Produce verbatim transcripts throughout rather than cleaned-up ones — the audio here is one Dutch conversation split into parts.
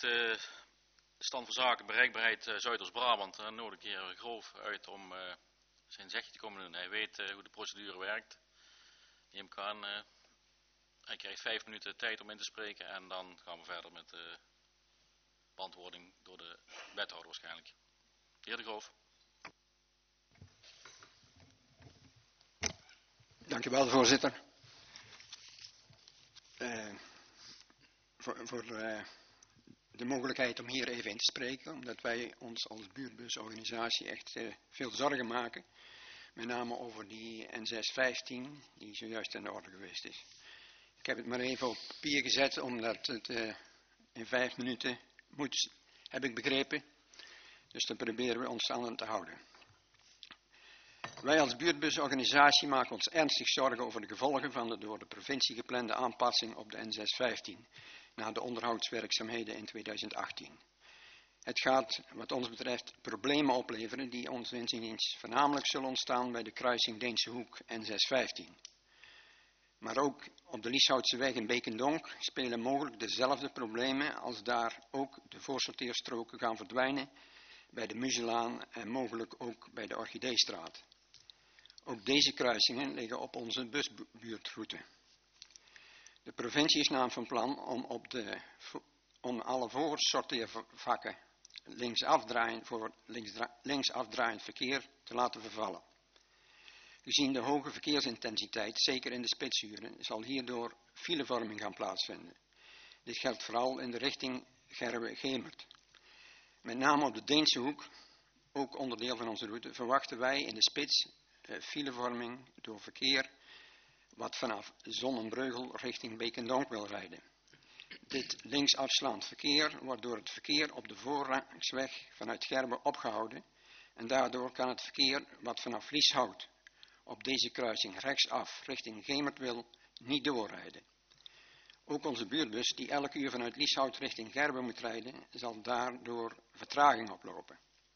betreft uh, stand van zaken, bereikbaarheid uh, Zuidoost-Brabant, dan nodig ik hier Groof uit om uh, zijn zegje te komen doen. Hij weet uh, hoe de procedure werkt. Neem ik aan, uh, hij krijgt vijf minuten tijd om in te spreken en dan gaan we verder met de beantwoording door de wethouder waarschijnlijk. De heer De Groof. Dank u wel, voorzitter. Uh, voor voor uh, de mogelijkheid om hier even in te spreken, omdat wij ons als buurtbusorganisatie echt uh, veel zorgen maken. Met name over die N zeshonderdvijftien, die zojuist in de orde geweest is. Ik heb het maar even op papier gezet, omdat het uh, in vijf minuten moet, heb ik begrepen. Dus dan proberen we ons aan te houden. Wij als buurtbusorganisatie maken ons ernstig zorgen over de gevolgen van de door de provincie geplande aanpassing op de N zeshonderdvijftien na de onderhoudswerkzaamheden in tweeduizend achttien. Het gaat wat ons betreft problemen opleveren die ons inziens voornamelijk zullen ontstaan bij de kruising Deense Hoek N zeshonderdvijftien. Maar ook op de Lieshoutseweg in Beekendonk spelen mogelijk dezelfde problemen als daar ook de voorsorteerstroken gaan verdwijnen bij de Muzelaan en mogelijk ook bij de Orchideestraat. Ook deze kruisingen liggen op onze busbuurtroute. De provincie is namelijk van plan om, op de, om alle voorsorteervakken linksafdraaiend voor linksdra, linksafdraaiend verkeer te laten vervallen. Gezien de hoge verkeersintensiteit, zeker in de spitsuren, zal hierdoor filevorming gaan plaatsvinden. Dit geldt vooral in de richting Gerwe-Gemert. Met name op de Deense Hoek, ook onderdeel van onze route, verwachten wij in de spits uh, filevorming door verkeer wat vanaf Zonnebreugel richting Beekendonk wil rijden. Dit linksafslaand verkeer wordt door het verkeer op de voorrangsweg vanuit Gerwe opgehouden en daardoor kan het verkeer wat vanaf Lieshout op deze kruising rechtsaf richting Gemert wil niet doorrijden. Ook onze buurtbus die elk uur vanuit Lieshout richting Gerwe moet rijden, zal daardoor vertraging oplopen.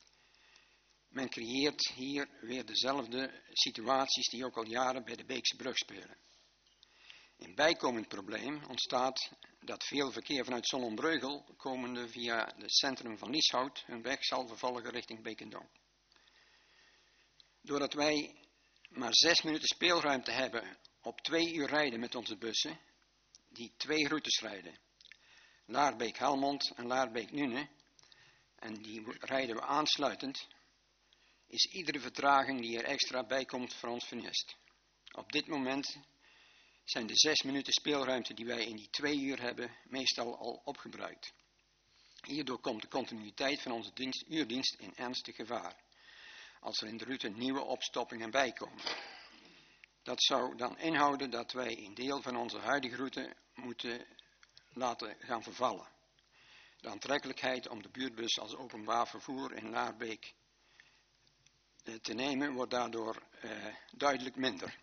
Men creëert hier weer dezelfde situaties die ook al jaren bij de Beekse brug spelen. Een bijkomend probleem ontstaat dat veel verkeer vanuit Zonnebreugel komende via het centrum van Lieshout hun weg zal vervolgen richting Beekendonk. Doordat wij maar zes minuten speelruimte hebben op twee uur rijden met onze bussen, die twee routes rijden, Laarbeek-Helmond en Laarbeek-Nune, en die rijden we aansluitend, is iedere vertraging die er extra bij komt voor ons funest. Op dit moment zijn de zes minuten speelruimte die wij in die twee uur hebben meestal al opgebruikt. Hierdoor komt de continuïteit van onze dienst, uurdienst in ernstig gevaar, als er in de route nieuwe opstoppingen bijkomen. Dat zou dan inhouden dat wij een deel van onze huidige route moeten laten gaan vervallen. De aantrekkelijkheid om de buurtbus als openbaar vervoer in Laarbeek eh, te nemen wordt daardoor eh, duidelijk minder.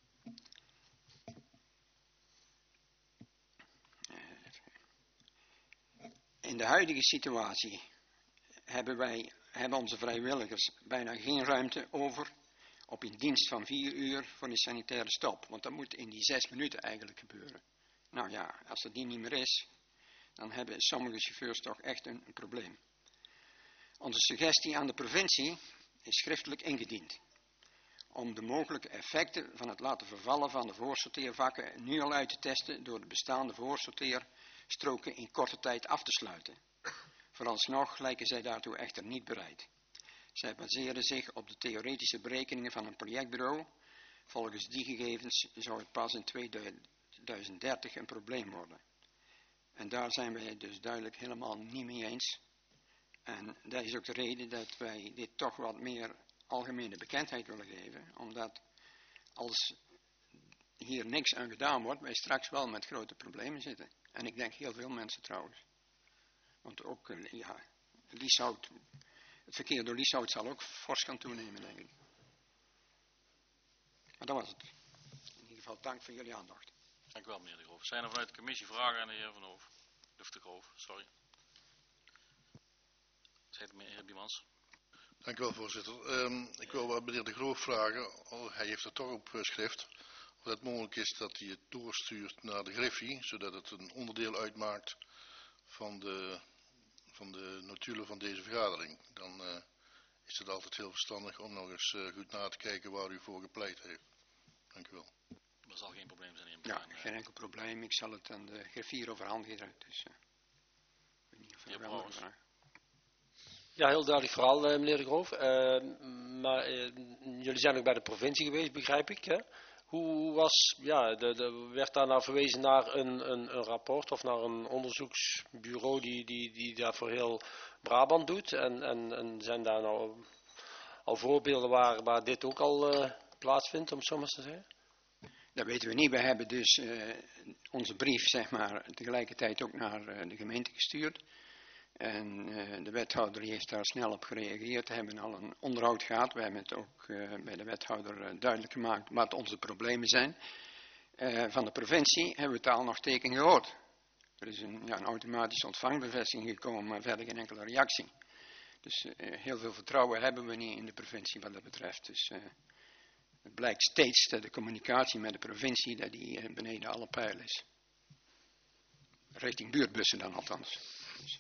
In de huidige situatie hebben wij, hebben onze vrijwilligers bijna geen ruimte over op een dienst van vier uur voor een sanitaire stop. Want dat moet in die zes minuten eigenlijk gebeuren. Nou ja, als er die niet meer is, dan hebben sommige chauffeurs toch echt een, een probleem. Onze suggestie aan de provincie is schriftelijk ingediend. Om de mogelijke effecten van het laten vervallen van de voorsorteervakken nu al uit te testen door de bestaande voorsorteerstroken in korte tijd af te sluiten. Vooralsnog lijken zij daartoe echter niet bereid. Zij baseren zich op de theoretische berekeningen van een projectbureau. Volgens die gegevens zou het pas in tweeduizend dertig een probleem worden. En daar zijn wij dus duidelijk helemaal niet mee eens. En dat is ook de reden dat wij dit toch wat meer algemene bekendheid willen geven. Omdat als hier niks aan gedaan wordt, wij straks wel met grote problemen zitten. En ik denk heel veel mensen trouwens. Want ook, ja, Lieshout, het verkeer door Lieshout zal ook fors gaan toenemen, denk ik. Maar dat was het. In ieder geval dank voor jullie aandacht. Dank u wel, meneer De Groof. Zijn er vanuit de commissie vragen aan de heer Van Hoof? Of De Groof, sorry. Zegt de heer Biemans. Dank u wel, voorzitter. Um, ik wil wat meneer De Groof vragen. Oh, hij heeft het toch op uh, schrift. Of het mogelijk is dat hij het doorstuurt naar de Griffie, zodat het een onderdeel uitmaakt van de van de notulen van deze vergadering. Dan uh, is het altijd heel verstandig om nog eens uh, goed na te kijken waar u voor gepleit heeft. Dank u wel. Er zal geen probleem zijn. Ja, geen enkel probleem. Ik zal het aan de griffier overhandigen. Dus, uh, ik weet niet of er wel een vraag. Ja, heel duidelijk verhaal, uh, meneer De Groof. Uh, maar uh, jullie zijn ook bij de provincie geweest, begrijp ik. Hè? Hoe was, ja, de, de, werd daar nou verwezen naar een, een, een rapport of naar een onderzoeksbureau die, die, die daar voor heel Brabant doet? En, en, en zijn daar nou al voorbeelden waar, waar dit ook al uh, plaatsvindt, om het zo maar te zeggen? Dat weten we niet. We hebben dus uh, onze brief, zeg maar, tegelijkertijd ook naar uh, de gemeente gestuurd. En uh, de wethouder heeft daar snel op gereageerd. We hebben al een onderhoud gehad. We hebben het ook uh, bij de wethouder uh, duidelijk gemaakt wat onze problemen zijn. Uh, van de provincie hebben we taal nog teken gehoord. Er is een, ja, een automatische ontvangbevestiging gekomen, maar verder geen enkele reactie. Dus uh, heel veel vertrouwen hebben we niet in de provincie wat dat betreft. Dus uh, het blijkt steeds dat de communicatie met de provincie dat die uh, beneden alle pijl is. Richting buurtbussen dan althans. Dus, uh,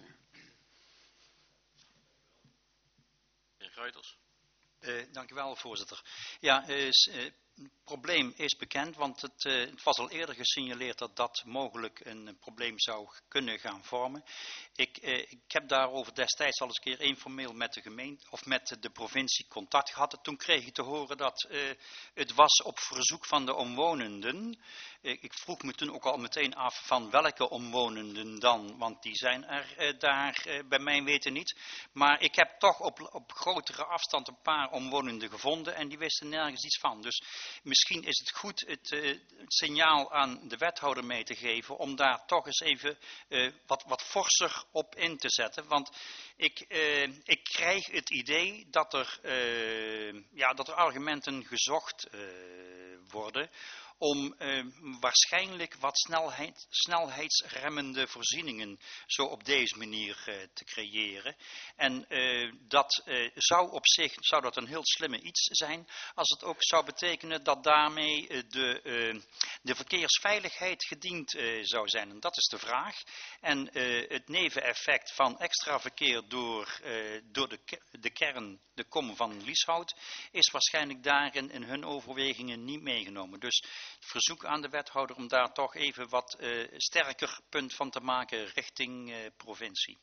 Uh, dank u wel, voorzitter. Ja, is, uh, het probleem is bekend, want het, uh, het was al eerder gesignaleerd dat dat mogelijk een, een probleem zou kunnen gaan vormen. Ik, uh, ik heb daarover destijds al eens een keer informeel met de gemeente of met de provincie contact gehad. Toen kreeg ik te horen dat uh, het was op verzoek van de omwonenden. Uh, ik vroeg me toen ook al meteen af van welke omwonenden dan, want die zijn er uh, daar uh, bij mijn weten niet. Maar ik heb toch op, op grotere afstand een paar omwonenden gevonden en die wisten nergens iets van. Dus misschien is het goed het, uh, het signaal aan de wethouder mee te geven om daar toch eens even uh, wat, wat forser op in te zetten. Want ik, uh, ik krijg het idee dat er, uh, ja, dat er argumenten gezocht uh, worden om uh, waarschijnlijk wat snelheid, snelheidsremmende voorzieningen zo op deze manier uh, te creëren. En uh, dat uh, zou op zich zou dat een heel slimme iets zijn, als het ook zou betekenen dat daarmee uh, de, uh, de verkeersveiligheid gediend uh, zou zijn. En dat is de vraag. En uh, het neveneffect van extra verkeer door, uh, door de, de kern, de kom van Lieshout, is waarschijnlijk daarin in hun overwegingen niet meegenomen. Dus verzoek aan de wethouder om daar toch even wat uh, sterker punt van te maken richting uh, provincie.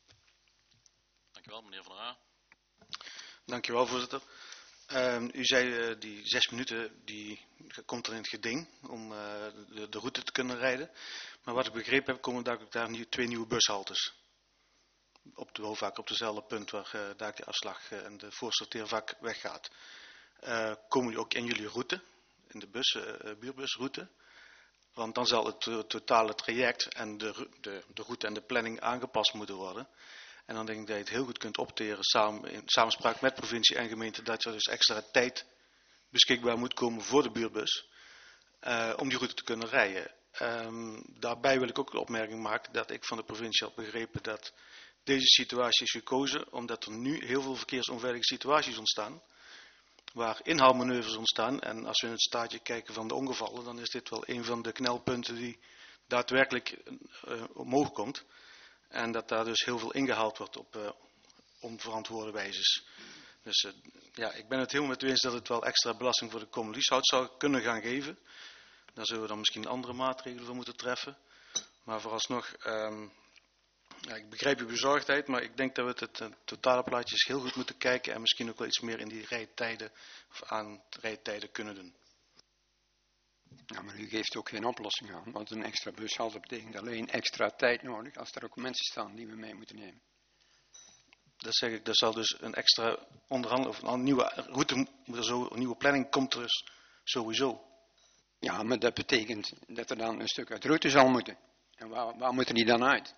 Dank u wel, meneer Van der Aa. Dank u wel, voorzitter. Uh, u zei uh, die zes minuten, die komt er in het geding om uh, de, de route te kunnen rijden. Maar wat ik begrepen heb, komen daar ook daar nieuw, twee nieuwe bushaltes. Op de hoofdvak op dezelfde punt waar uh, daar de afslag uh, en de voorsorteervak weggaat. Uh, komen die ook in jullie route? In de bus, uh, buurtbusroute. Want dan zal het uh, totale traject en de, de, de route en de planning aangepast moeten worden. En dan denk ik dat je het heel goed kunt opteren samen, in samenspraak met provincie en gemeente. Dat er dus extra tijd beschikbaar moet komen voor de buurtbus. Uh, om die route te kunnen rijden. Um, daarbij wil ik ook een opmerking maken dat ik van de provincie had begrepen dat deze situatie is gekozen. Omdat er nu heel veel verkeersonveilige situaties ontstaan. Waar inhaalmanoeuvres ontstaan. En als we in het staartje kijken van de ongevallen, dan is dit wel een van de knelpunten die daadwerkelijk uh, omhoog komt. En dat daar dus heel veel ingehaald wordt op uh, onverantwoorde wijzes. Dus uh, ja, ik ben het helemaal met u eens dat het wel extra belasting voor de kom Lieshout zou kunnen gaan geven. Daar zullen we dan misschien andere maatregelen voor moeten treffen. Maar vooralsnog, um, ja, ik begrijp uw bezorgdheid, maar ik denk dat we het, het, het totale plaatje heel goed moeten kijken en misschien ook wel iets meer in die rijtijden of aan rijtijden kunnen doen. Ja, maar u geeft ook geen oplossing aan, want een extra bushalte betekent alleen extra tijd nodig als er ook mensen staan die we mee moeten nemen. Dat zeg ik, dat zal dus een extra onderhandeling of een nieuwe route, zo, een nieuwe planning komt er dus sowieso. Ja, maar dat betekent dat er dan een stuk uit route zal moeten. En waar, waar moeten die dan uit?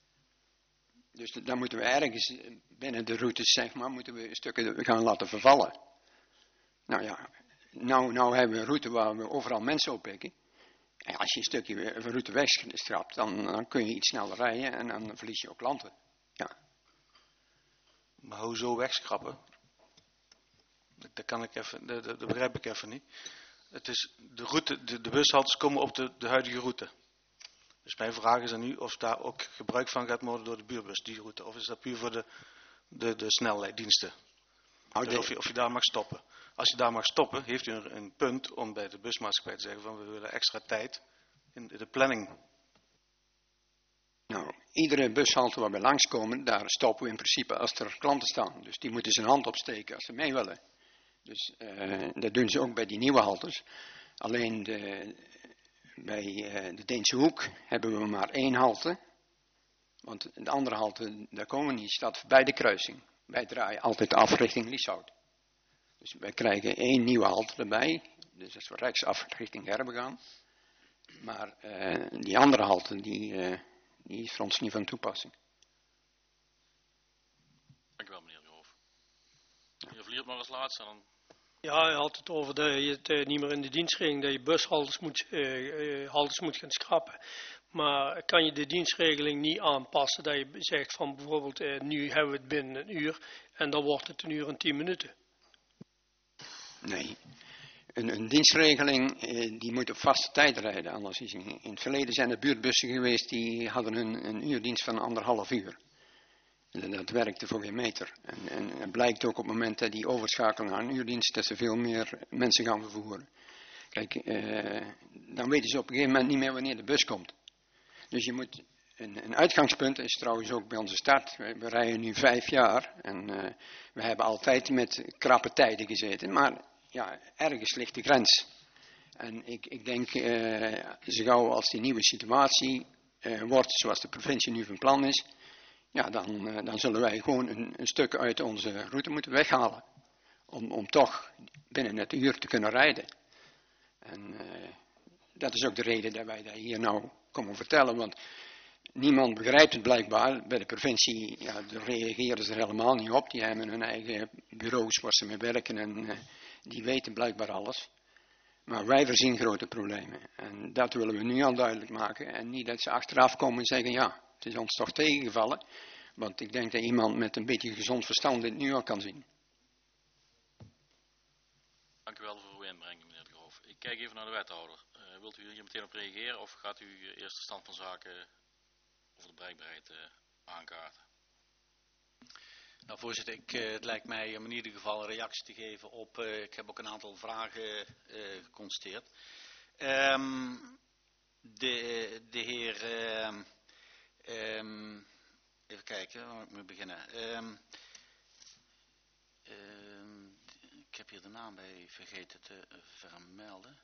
Dus dan moeten we ergens binnen de routes, zeg maar, moeten we stukken gaan laten vervallen. Nou ja, nou, nou hebben we een route waar we overal mensen oppikken. En als je een stukje van route wegstrapt, dan, dan kun je iets sneller rijden en dan verlies je ook klanten. Ja. Maar hoezo wegschrappen? Dat kan ik even, dat, dat begrijp ik even niet. Het is de route, de, de bushaltes komen op de, de huidige route. Dus mijn vraag is dan nu of daar ook gebruik van gaat worden door de buurbus, die route. Of is dat puur voor de, de, de snelheidsdiensten? Oh, Dus of, je, of je daar mag stoppen. Als je daar mag stoppen, heeft u een, een punt om bij de busmaatschappij te zeggen van we willen extra tijd in de planning. Nou, iedere bushalte waar we langskomen, daar stoppen we in principe als er klanten staan. Dus die moeten zijn hand opsteken als ze mee willen. Dus uh, dat doen ze ook bij die nieuwe haltes. Alleen de, bij uh, de Deense Hoek hebben we maar één halte. Want de andere halte, daar komen we niet, staat bij de kruising. Wij draaien altijd af richting Lieshout. Dus wij krijgen één nieuwe halte erbij. Dus als we rechtsaf richting Gerben gaan. Maar uh, die andere halte, die, uh, die is voor ons niet van toepassing. Dank u wel, meneer de Groof. Meneer Vliert maar als laatste. Dan... Ja, je had het over dat je het uh, niet meer in de dienstregeling, dat je bushaltes moet, uh, uh, haltes moet gaan schrappen. Maar kan je de dienstregeling niet aanpassen dat je zegt van bijvoorbeeld uh, nu hebben we het binnen een uur en dan wordt het een uur en tien minuten? Nee. Een, een dienstregeling eh, die moet op vaste tijd rijden. Anders is in, in het verleden zijn er buurtbussen geweest die hadden een, een uurdienst van anderhalf uur. En dat werkte voor geen meter. En, en het blijkt ook op het moment dat die overschakelen naar een uurdienst dat ze veel meer mensen gaan vervoeren. Kijk, eh, dan weten ze op een gegeven moment niet meer wanneer de bus komt. Dus je moet, een, een uitgangspunt is trouwens ook bij onze start. We, we rijden nu vijf jaar en uh, we hebben altijd met krappe tijden gezeten. Maar ja, ergens ligt de grens. En ik, ik denk, uh, zo gauw als die nieuwe situatie uh, wordt zoals de provincie nu van plan is, ja, dan, uh, dan zullen wij gewoon een, een stuk uit onze route moeten weghalen. Om, om toch binnen het uur te kunnen rijden. En uh, dat is ook de reden dat wij dat hier nou komen vertellen. Want niemand begrijpt het blijkbaar. Bij de provincie, ja, daar reageren ze er helemaal niet op. Die hebben hun eigen bureaus waar ze mee werken en uh, die weten blijkbaar alles. Maar wij voorzien grote problemen. En dat willen we nu al duidelijk maken. En niet dat ze achteraf komen en zeggen, ja, het is ons toch tegengevallen. Want ik denk dat iemand met een beetje gezond verstand dit nu al kan zien. Dank u wel voor uw inbreng, meneer de Groof. Ik kijk even naar de wethouder. Uh, wilt u hier meteen op reageren of gaat u eerst de stand van zaken over de bereikbaarheid uh, aankaarten? Nou, voorzitter, ik, uh, het lijkt mij om in ieder geval een reactie te geven op, uh, ik heb ook een aantal vragen uh, geconstateerd. Um, de, de heer, uh, um, even kijken, waar moet ik beginnen? Um, um, ik heb hier de naam bij vergeten te vermelden.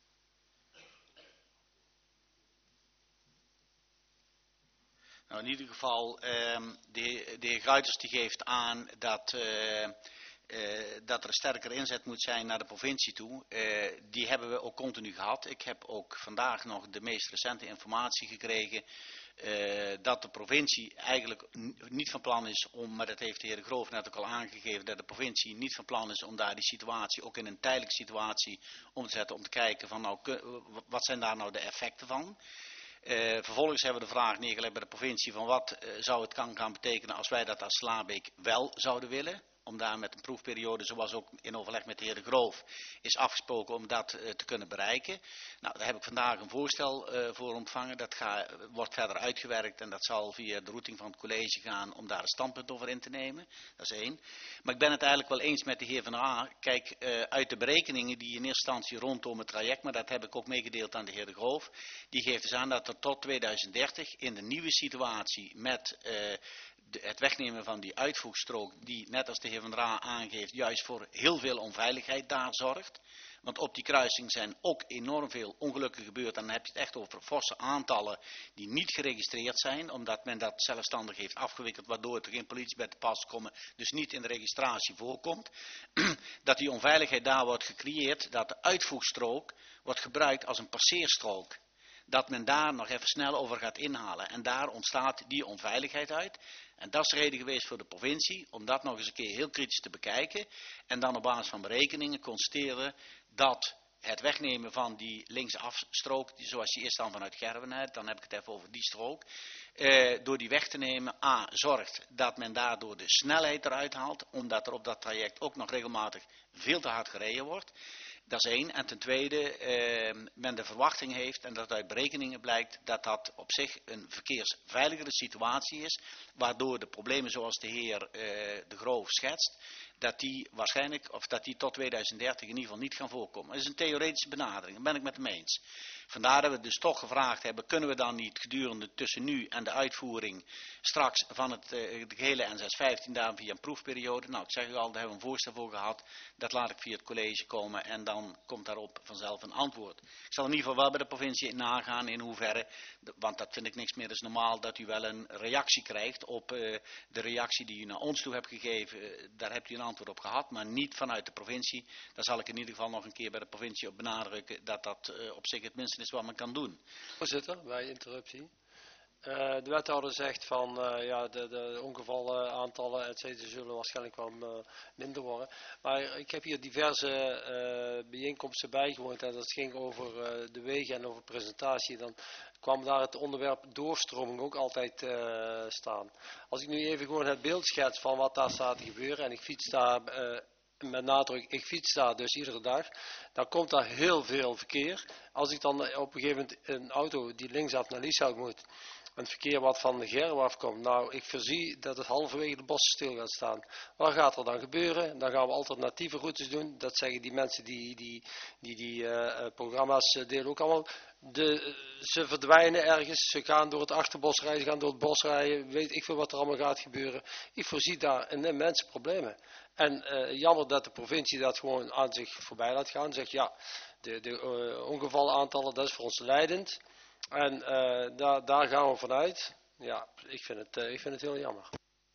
Nou, in ieder geval, um, de, de heer Gruiters die geeft aan dat, uh, uh, dat er een sterkere inzet moet zijn naar de provincie toe. Uh, die hebben we ook continu gehad. Ik heb ook vandaag nog de meest recente informatie gekregen uh, dat de provincie eigenlijk niet van plan is om, maar dat heeft de heer De Groof net ook al aangegeven, dat de provincie niet van plan is om daar die situatie ook in een tijdelijke situatie om te zetten, om te kijken van nou, wat zijn daar nou de effecten van. Uh, vervolgens hebben we de vraag neergelegd bij de provincie van wat uh, zou het kan gaan betekenen als wij dat als Slabeek wel zouden willen. Om daar met een proefperiode, zoals ook in overleg met de heer De Groof is afgesproken, om dat uh, te kunnen bereiken. Nou, daar heb ik vandaag een voorstel uh, voor ontvangen. Dat ga, wordt verder uitgewerkt en dat zal via de routing van het college gaan om daar een standpunt over in te nemen. Dat is één. Maar ik ben het eigenlijk wel eens met de heer Van A. Kijk, uh, uit de berekeningen die in eerste instantie rondom het traject, maar dat heb ik ook meegedeeld aan de heer De Groof, die geeft dus aan dat er tot tweeduizend dertig in de nieuwe situatie met uh, de, het wegnemen van die uitvoegstrook, die net als de heer Van Raa aangeeft, juist voor heel veel onveiligheid daar zorgt. Want op die kruising zijn ook enorm veel ongelukken gebeurd. En dan heb je het echt over forse aantallen die niet geregistreerd zijn. Omdat men dat zelfstandig heeft afgewikkeld. Waardoor er geen politie bij te pas komen. Dus niet in de registratie voorkomt. Dat die onveiligheid daar wordt gecreëerd. Dat de uitvoegstrook wordt gebruikt als een passeerstrook. Dat men daar nog even snel over gaat inhalen. En daar ontstaat die onveiligheid uit. En dat is de reden geweest voor de provincie om dat nog eens een keer heel kritisch te bekijken. En dan op basis van berekeningen constateren dat het wegnemen van die linksafstrook, die, zoals die is dan vanuit Gerben, dan heb ik het even over die strook. Eh, door die weg te nemen, a, zorgt dat men daardoor de snelheid eruit haalt. Omdat er op dat traject ook nog regelmatig veel te hard gereden wordt. Dat is één. En ten tweede, eh, men de verwachting heeft, en dat uit berekeningen blijkt, dat dat op zich een verkeersveiligere situatie is, waardoor de problemen zoals de heer eh, De Groof schetst, dat die waarschijnlijk, of dat die tot tweeduizend dertig in ieder geval niet gaan voorkomen. Dat is een theoretische benadering, daar ben ik met hem eens. Vandaar dat we dus toch gevraagd hebben, kunnen we dan niet gedurende tussen nu en de uitvoering straks van het uh, de gehele N zes vijftien daar via een proefperiode. Nou, ik zeg u al, daar hebben we een voorstel voor gehad. Dat laat ik via het college komen en dan komt daarop vanzelf een antwoord. Ik zal in ieder geval wel bij de provincie nagaan in hoeverre, want dat vind ik niks meer, is normaal dat u wel een reactie krijgt op uh, de reactie die u naar ons toe hebt gegeven. Uh, daar hebt u een antwoord op gehad, maar niet vanuit de provincie. Daar zal ik in ieder geval nog een keer bij de provincie op benadrukken dat dat uh, op zich het minste is wat men kan doen. Voorzitter, bij interruptie. Uh, de wethouder zegt van uh, ja, de, de ongevallen aantallen et cetera zullen waarschijnlijk wel uh, minder worden. Maar ik heb hier diverse uh, bijeenkomsten bijgewoond en dat ging over uh, de wegen en over presentatie. Dan kwam daar het onderwerp doorstroming ook altijd uh, staan. Als ik nu even gewoon het beeld schets van wat daar staat te gebeuren en ik fiets daar... Uh, met nadruk, ik fiets daar dus iedere dag, dan komt daar heel veel verkeer. Als ik dan op een gegeven moment een auto die linksaf naar Lieshout moet, een verkeer wat van de Gerwe afkomt, nou ik voorzie dat het halverwege de bossen stil gaat staan. Wat gaat er dan gebeuren? Dan gaan we alternatieve routes doen, dat zeggen die mensen die die, die, die uh, programma's uh, delen ook allemaal. De, ze verdwijnen ergens, ze gaan door het achterbos rijden, ze gaan door het bos rijden, weet ik veel wat er allemaal gaat gebeuren. Ik voorzie daar een immense problemen. En uh, jammer dat de provincie dat gewoon aan zich voorbij laat gaan. Zegt ja, de, de uh, ongevallenaantallen, dat is voor ons leidend. En uh, daar, daar gaan we vanuit. Ja, ik vind het, uh, ik vind het heel jammer.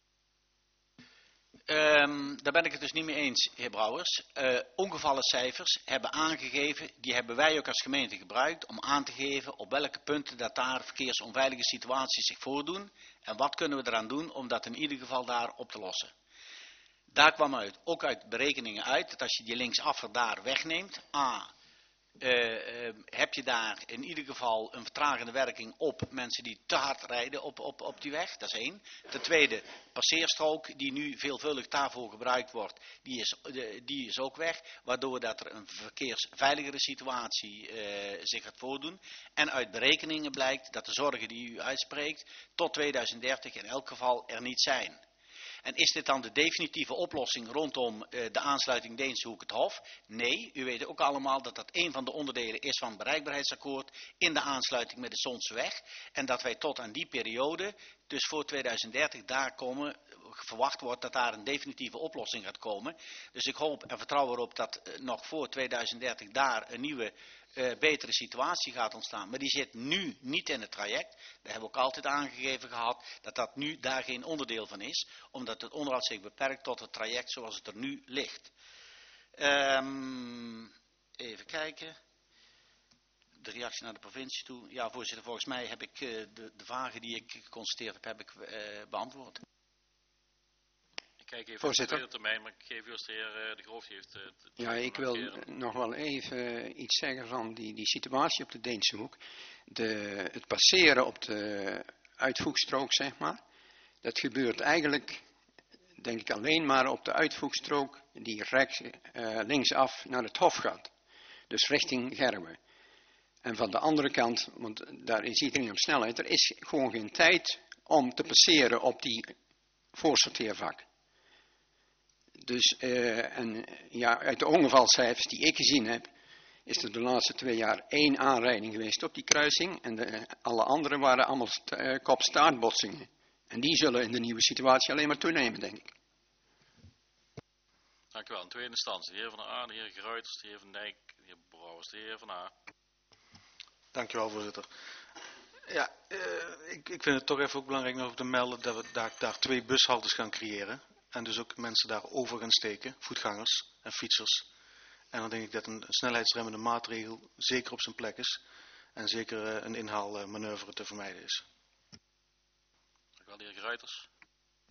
Um, daar ben ik het dus niet mee eens, heer Brouwers. Uh, ongevallencijfers hebben aangegeven, die hebben wij ook als gemeente gebruikt om aan te geven op welke punten dat daar verkeersonveilige situaties zich voordoen. En wat kunnen we eraan doen om dat in ieder geval daar op te lossen. Daar kwam uit, ook uit berekeningen uit, dat als je die linksaffer daar wegneemt, a, uh, uh, heb je daar in ieder geval een vertragende werking op mensen die te hard rijden op, op, op die weg, dat is één. Ten tweede, passeerstrook die nu veelvuldig daarvoor gebruikt wordt, die is, uh, die is ook weg, waardoor dat er een verkeersveiligere situatie uh, zich gaat voordoen. En uit berekeningen blijkt dat de zorgen die u uitspreekt tot tweeduizend dertig in elk geval er niet zijn. En is dit dan de definitieve oplossing rondom uh, de aansluiting Deenshoek het Hof? Nee, u weet ook allemaal dat dat een van de onderdelen is van het bereikbaarheidsakkoord in de aansluiting met de Sonseweg. En dat wij tot aan die periode, dus voor tweeduizend dertig, daar komen, verwacht wordt dat daar een definitieve oplossing gaat komen. Dus ik hoop en vertrouw erop dat uh, nog voor tweeduizend dertig daar een nieuwe Uh, betere situatie gaat ontstaan. Maar die zit nu niet in het traject. We hebben ook altijd aangegeven gehad dat dat nu daar geen onderdeel van is. Omdat het onderhoud zich beperkt tot het traject zoals het er nu ligt. Um, even kijken. De reactie naar de provincie toe. Ja, voorzitter, volgens mij heb ik uh, de, de vragen die ik geconstateerd heb, heb ik uh, beantwoord. Ik kijk even Voorzitter. op de termijn, maar ik geef eerst de heer uh, De Groof heeft. Uh, Ja, ik wil nog wel even uh, iets zeggen van die, die situatie op de Deense hoek. De, het passeren op de uitvoegstrook, zeg maar, dat gebeurt eigenlijk, denk ik, alleen maar op de uitvoegstrook die rechts, uh, linksaf naar het Hof gaat. Dus richting Gerwe. En van de andere kant, want daar is iedereen op snelheid, er is gewoon geen tijd om te passeren op die voorsorteervak. Dus, uh, en ja, uit de ongevalcijfers die ik gezien heb, is er de laatste twee jaar één aanrijding geweest op die kruising. En de, alle andere waren allemaal uh, kop-staartbotsingen. En die zullen in de nieuwe situatie alleen maar toenemen, denk ik. Dank u wel. In tweede instantie, de heer Van der A, de heer Gruiters, de heer Van Dijk, de heer Brouwers, de heer Van A. Dank u wel, voorzitter. Ja, uh, ik, ik vind het toch even ook belangrijk nog te melden dat we daar, daar twee bushaltes gaan creëren. En dus ook mensen daar over gaan steken, voetgangers en fietsers. En dan denk ik dat een, een snelheidsremmende maatregel zeker op zijn plek is. En zeker uh, een inhaalmanoeuvre te vermijden is. Dank u wel, de heer Gruiters.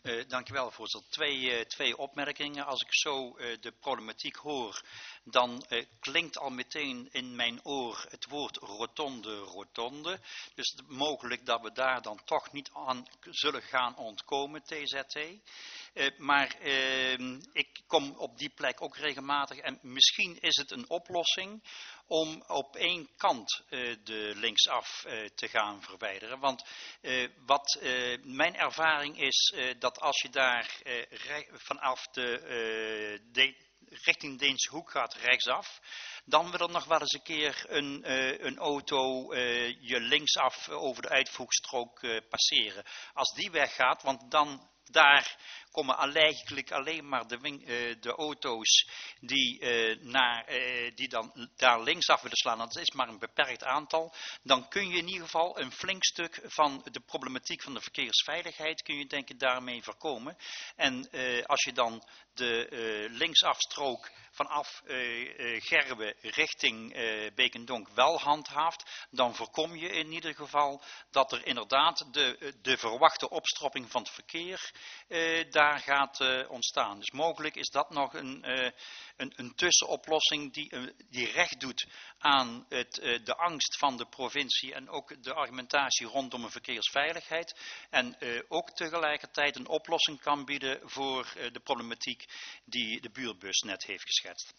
Uh, dankjewel, voorzitter. Twee, uh, twee opmerkingen. Als ik zo uh, de problematiek hoor, dan uh, klinkt al meteen in mijn oor het woord rotonde, rotonde. Dus het is mogelijk dat we daar dan toch niet aan zullen gaan ontkomen, T Z T. Uh, maar uh, ik kom op die plek ook regelmatig en misschien is het een oplossing om op één kant uh, de linksaf uh, te gaan verwijderen. Want uh, wat uh, mijn ervaring is uh, dat als je daar uh, vanaf de, uh, de richting Deense Hoek gaat rechtsaf, dan wil er nog wel eens een keer een, uh, een auto uh, je linksaf over de uitvoegstrook uh, passeren. Als die weggaat, want dan daar komen eigenlijk alleen maar de, uh, de auto's die, uh, naar, uh, die dan daar linksaf willen slaan. Dat is maar een beperkt aantal. Dan kun je in ieder geval een flink stuk van de problematiek van de verkeersveiligheid kun je denk ik daarmee voorkomen. En uh, als je dan de uh, linksafstrook vanaf uh, uh, Gerwe richting uh, Beekendonk wel handhaaft, dan voorkom je in ieder geval dat er inderdaad de, de verwachte opstropping van het verkeer uh, daar gaat uh, ontstaan. Dus mogelijk is dat nog een, uh, een, een tussenoplossing die, uh, die recht doet aan het, uh, de angst van de provincie en ook de argumentatie rondom een verkeersveiligheid. En uh, ook tegelijkertijd een oplossing kan bieden voor uh, de problematiek die de buurtbus net heeft geschetst.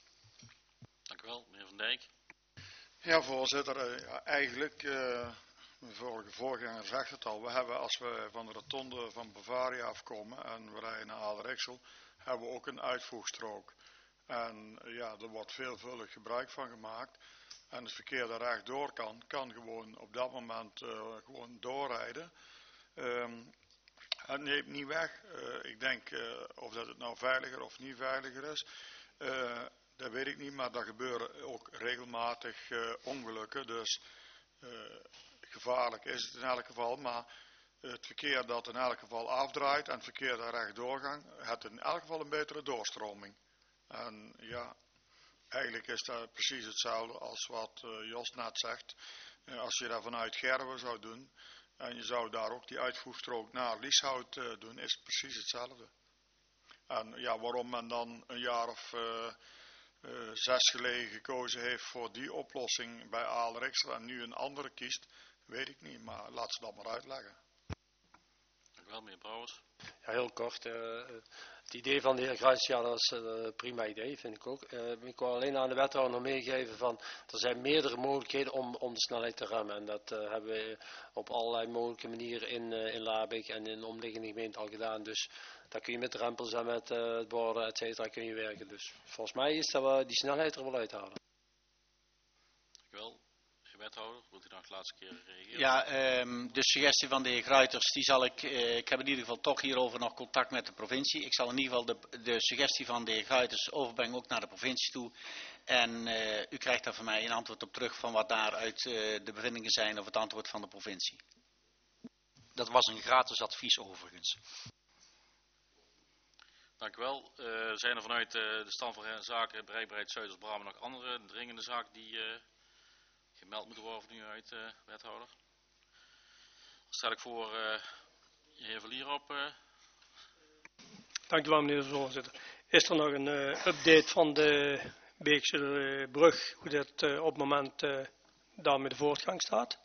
Dank u wel, meneer Van Dijk. Ja, voorzitter. Ja, eigenlijk, uh, mijn vorige voorganger zegt het al, we hebben als we van de rotonde van Bavaria afkomen en we rijden naar Aalder-Ixel, hebben we ook een uitvoegstrook. En ja, er wordt veelvuldig gebruik van gemaakt. En het verkeer dat rechtdoor kan, kan gewoon op dat moment uh, gewoon doorrijden. Um, Het neemt niet weg. Uh, ik denk uh, of dat het nou veiliger of niet veiliger is. Uh, dat weet ik niet, maar er gebeuren ook regelmatig uh, ongelukken. Dus uh, gevaarlijk is het in elk geval. Maar het verkeer dat in elk geval afdraait en het verkeer dat rechtdoor gaat, heeft in elk geval een betere doorstroming. En ja, eigenlijk is dat precies hetzelfde als wat uh, Jos net zegt. Uh, als je dat vanuit Gerwe zou doen en je zou daar ook die uitvoegstrook naar Lieshout uh, doen, is het precies hetzelfde. En ja, waarom men dan een jaar of uh, uh, zes geleden gekozen heeft voor die oplossing bij Aalder-Ixel en nu een andere kiest, weet ik niet, maar laat ze dat maar uitleggen. Dank u wel, meneer Brouwers. Ja, heel kort. Uh, het idee van de heer Gruijs, ja, dat is een uh, prima idee, vind ik ook. Uh, ik wil alleen aan de wethouder nog meegeven van, er zijn meerdere mogelijkheden om, om de snelheid te remmen. En dat uh, hebben we op allerlei mogelijke manieren in, uh, in Laarbeek en in de omliggende gemeente al gedaan. Dus daar kun je met drempels en met uh, borden, et cetera, kun je werken. Dus volgens mij is dat we die snelheid er wel uithalen. Dank u wel. Wethouder, wilt u nog de laatste keer reageren? Ja, um, de suggestie van de heer Gruiters, die zal ik, uh, ik heb in ieder geval toch hierover nog contact met de provincie. Ik zal in ieder geval de, de suggestie van de heer Gruiters overbrengen ook naar de provincie toe. En uh, u krijgt daar van mij een antwoord op terug van wat daaruit uh, de bevindingen zijn of het antwoord van de provincie. Dat was een gratis advies overigens. Dank u wel. Uh, zijn er vanuit uh, de stand van zaken bereikbaarheid Zuiders-Brabant nog andere dringende zaken die uh, gemeld moeten worden nu uit uh, wethouder? Dan stel ik voor uh, de heer Verlier op. Uh. Dank u wel, meneer de voorzitter. Is er nog een uh, update van de Beekse uh, brug, hoe dat uh, op het moment uh, daarmee de voortgang staat?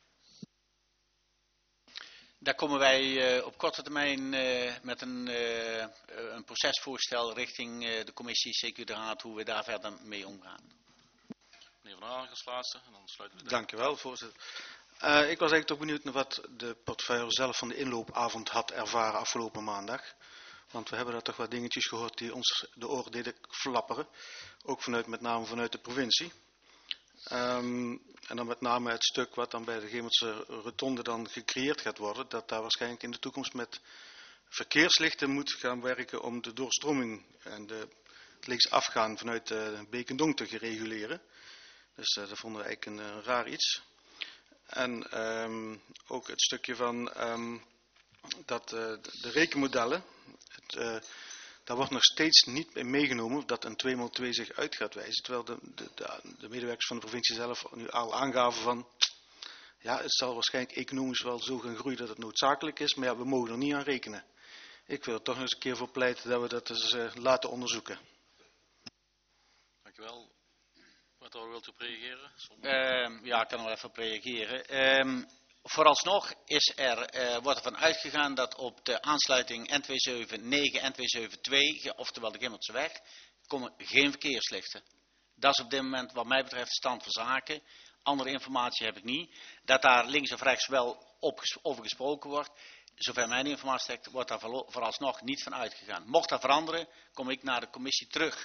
Daar komen wij uh, op korte termijn uh, met een, uh, een procesvoorstel richting uh, de commissie C Q de Raad hoe we daar verder mee omgaan. Meneer Van Aalen als laatste en dan sluiten we. Dank u wel, voorzitter. Uh, ik was eigenlijk toch benieuwd naar wat de portefeuille zelf van de inloopavond had ervaren afgelopen maandag. Want we hebben daar toch wat dingetjes gehoord die ons de oren deden flapperen. Ook vanuit, met name vanuit de provincie. Um, en dan met name het stuk wat dan bij de Gemeltse rotonde dan gecreëerd gaat worden. Dat daar waarschijnlijk in de toekomst met verkeerslichten moet gaan werken om de doorstroming en de, het linksafgaan vanuit de Beekendonk te reguleren. Dus uh, dat vonden we eigenlijk een, een raar iets. En um, ook het stukje van um, dat uh, de, de rekenmodellen, het, uh, daar wordt nog steeds niet in meegenomen dat een twee maal twee zich uit gaat wijzen. Terwijl de, de, de, de medewerkers van de provincie zelf nu al aangaven van, ja, het zal waarschijnlijk economisch wel zo gaan groeien dat het noodzakelijk is, maar ja, we mogen er niet aan rekenen. Ik wil er toch nog eens een keer voor pleiten dat we dat eens uh, laten onderzoeken. Dankjewel. Wat wilt u op reageren? Uh, ja, ik kan er wel even op reageren. Um, vooralsnog is er, uh, wordt er van uitgegaan dat op de aansluiting N tweehonderdzevenennegentig en N tweehonderdzevenentwintig, oftewel de Gimmeltseweg, komen geen verkeerslichten. Dat is op dit moment wat mij betreft de stand van zaken. Andere informatie heb ik niet. Dat daar links of rechts wel op, over gesproken wordt. Zover mijn informatie strekt, wordt daar vooralsnog niet van uitgegaan. Mocht dat veranderen, kom ik naar de commissie terug.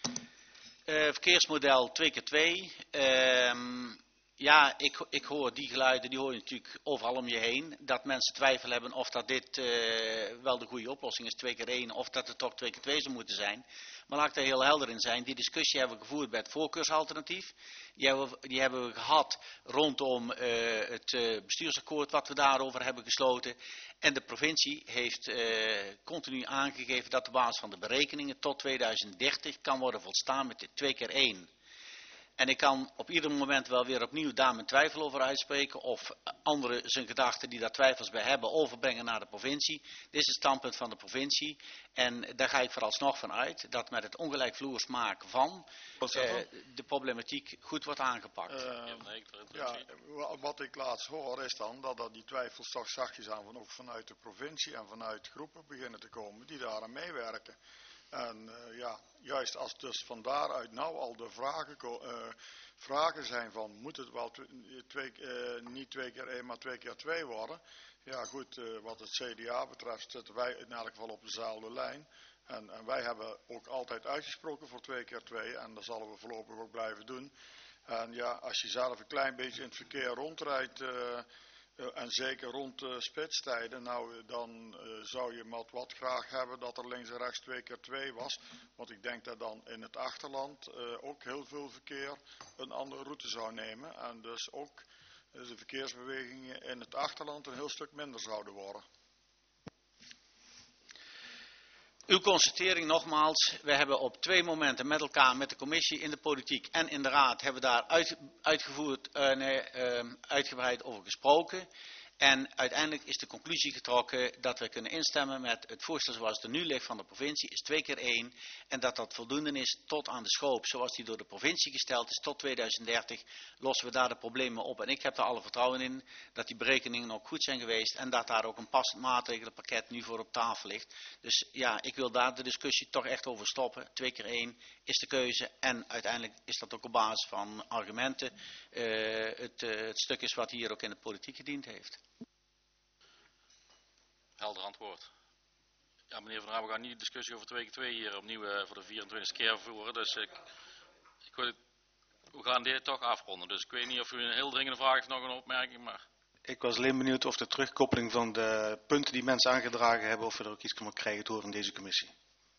Uh, verkeersmodel twee keer twee. Uh, ja, ik, ik hoor die geluiden, die hoor je natuurlijk overal om je heen. Dat mensen twijfel hebben of dat dit uh, wel de goede oplossing is, twee keer één, of dat het toch twee keer twee zou moeten zijn. Maar laat ik daar heel helder in zijn. Die discussie hebben we gevoerd bij het voorkeursalternatief. Die hebben we, die hebben we gehad rondom uh, het uh, bestuursakkoord wat we daarover hebben gesloten. En de provincie heeft uh, continu aangegeven dat op basis van de berekeningen tot tweeduizend dertig kan worden volstaan met de twee keer één. En ik kan op ieder moment wel weer opnieuw daar mijn twijfel over uitspreken. Of anderen zijn gedachten die daar twijfels bij hebben overbrengen naar de provincie. Dit is het standpunt van de provincie. En daar ga ik vooralsnog van uit dat met het ongelijkvloers maken van uh, de problematiek goed wordt aangepakt. Uh, ja, wat ik laatst hoor is dan dat, dat die twijfels toch zachtjes aan van, ook vanuit de provincie en vanuit groepen beginnen te komen die daaraan meewerken. En uh, ja, juist als dus van daaruit nou al de vragen, uh, vragen zijn van moet het wel twee, uh, niet twee keer één maar twee keer twee worden. Ja goed, uh, wat het C D A betreft zitten wij in elk geval op dezelfde lijn. En, en wij hebben ook altijd uitgesproken voor twee keer twee en dat zullen we voorlopig ook blijven doen. En ja, als je zelf een klein beetje in het verkeer rondrijdt... Uh, Uh, en zeker rond de spitstijden, nou dan uh, zou je met wat graag hebben dat er links en rechts twee keer twee was. Want ik denk dat dan in het achterland uh, ook heel veel verkeer een andere route zou nemen. En dus ook uh, de verkeersbewegingen in het achterland een heel stuk minder zouden worden. Uw constatering nogmaals, we hebben op twee momenten met elkaar, met de commissie in de politiek en in de raad, hebben daar uit, uitgevoerd, uh, nee, uh, uitgebreid over gesproken. En uiteindelijk is de conclusie getrokken dat we kunnen instemmen met het voorstel zoals het er nu ligt van de provincie, is twee keer één. En dat dat voldoende is tot aan de schoop zoals die door de provincie gesteld is tot tweeduizend dertig, lossen we daar de problemen op. En ik heb er alle vertrouwen in dat die berekeningen ook goed zijn geweest en dat daar ook een passend maatregelenpakket nu voor op tafel ligt. Dus ja, ik wil daar de discussie toch echt over stoppen. Twee keer één is de keuze en uiteindelijk is dat ook op basis van argumenten uh, het, uh, het stuk is wat hier ook in de politiek gediend heeft. Helder antwoord. Ja, meneer Van Raam, we gaan niet de discussie over twee keer twee hier opnieuw uh, voor de vierentwintigste keer voeren. Dus ik, ik wil, we gaan dit toch afronden. Dus ik weet niet of u een heel dringende vraag heeft, nog een opmerking. Maar... Ik was alleen benieuwd of de terugkoppeling van de punten die mensen aangedragen hebben, of we er ook iets kunnen krijgen door in deze commissie.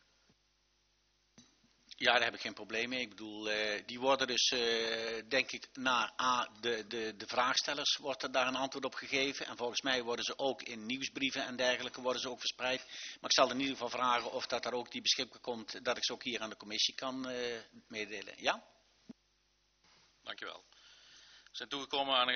Ja, daar heb ik geen probleem mee. Ik bedoel, uh, die worden dus, uh, denk ik, naar A, de, de, de vraagstellers wordt er daar een antwoord op gegeven. En volgens mij worden ze ook in nieuwsbrieven en dergelijke worden ze ook verspreid. Maar ik zal in ieder geval vragen of dat er ook die beschikbaar komt, dat ik ze ook hier aan de commissie kan uh, meedelen. Ja? Dankjewel. We zijn toegekomen aan een